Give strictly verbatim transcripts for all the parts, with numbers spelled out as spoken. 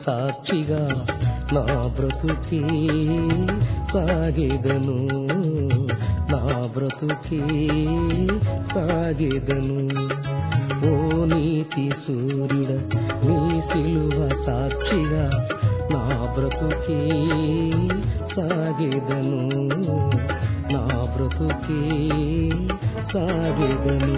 సాక్షిగా నా బ్రతుకే సాగెదను నా బ్రతుకే సాగెదను ఓ నీతి సూర్యుడ నీ సిలువ సాక్షిగా నా బ్రతుకే సాగెదను నా బ్రతుకే సాగెదను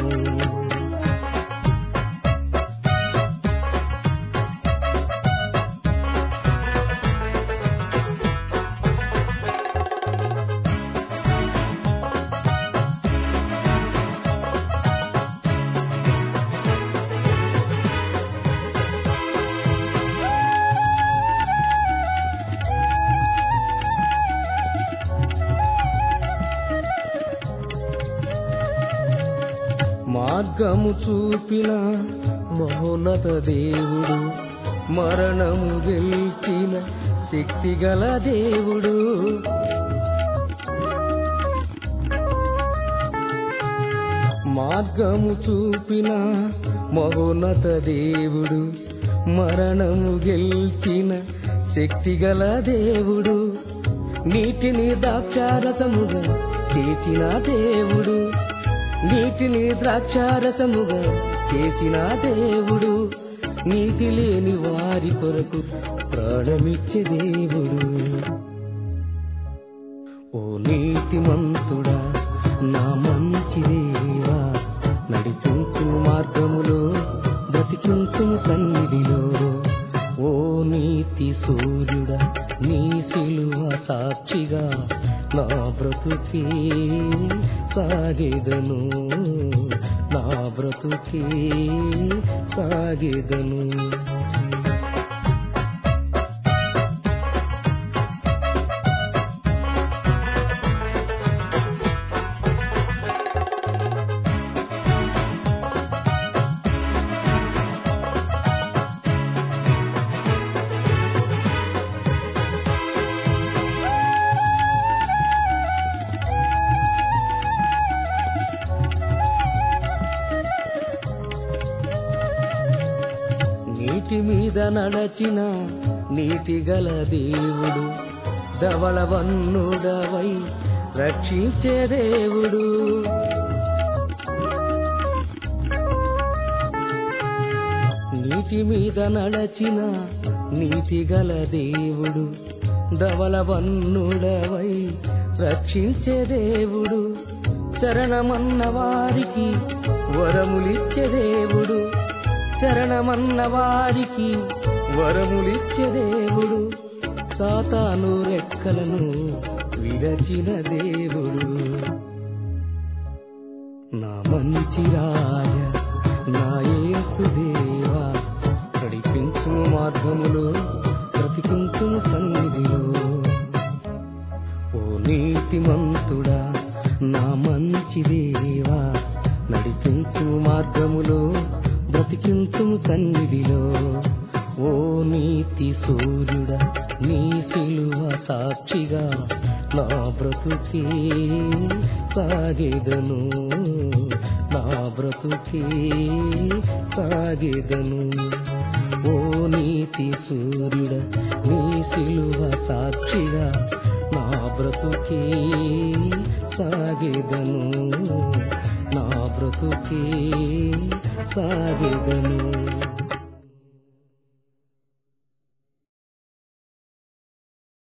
మార్గము చూపిన మహోన్నత దేవుడు మరణము గెలిచిన శక్తిగల దేవుడు మార్గము చూపిన మహోన్నత దేవుడు మరణము గెలిచిన శక్తిగల దేవుడు నీటిని ద్రాక్షారసముగా చేసిన దేవుడు నీటిని ద్రాక్షారసముగా చేసిన దేవుడు నీటి లేని వారి కొరకు ప్రాణమిచ్చే దేవుడు ఓ నీతిమంతుడా నా మంచి దేవా నడిపించు మార్గములో బ్రతికించు సన్నిధిలో ఓ నీతి సూర్యుడా నీ సిలువ సాక్షిగా నా బ్రతుకే సాగెదను నా బ్రతుకే సాగెదను నీటి మీద నడచిన నీతి గల దేవుడు ధవళవన్నుడవై రక్షించే దేవుడు నీటి మీద నడచిన నీతి గల దేవుడు ధవళవన్నుడవై రక్షించే దేవుడు శరణమన్న వారికి వరములిచ్చే దేవుడు శరణమన్న వారికి వరములిచ్చే దేవుడు సాతాను రెక్కలను విరచిన దేవుడు నా మంచి రాజ నా యేసు దేవా నడిపించు మార్గములో బ్రతికించు సన్నిధిలో ఓ నీతిమంతుడా నా మంచి దేవా నడిపించు మార్గములో బ్రతికించు సన్నిధిలో ఓ నీతి సూర్యుడా నీ సిలువ సాక్షిగా నా బ్రతుకే సాగెదను నా బ్రతుకే సాగెదను ఓ నీతి సూర్యుడా నీ సిలువ సాక్షిగా నా బ్రతుకే సాగెదను నా బ్రతుకే సాగెదను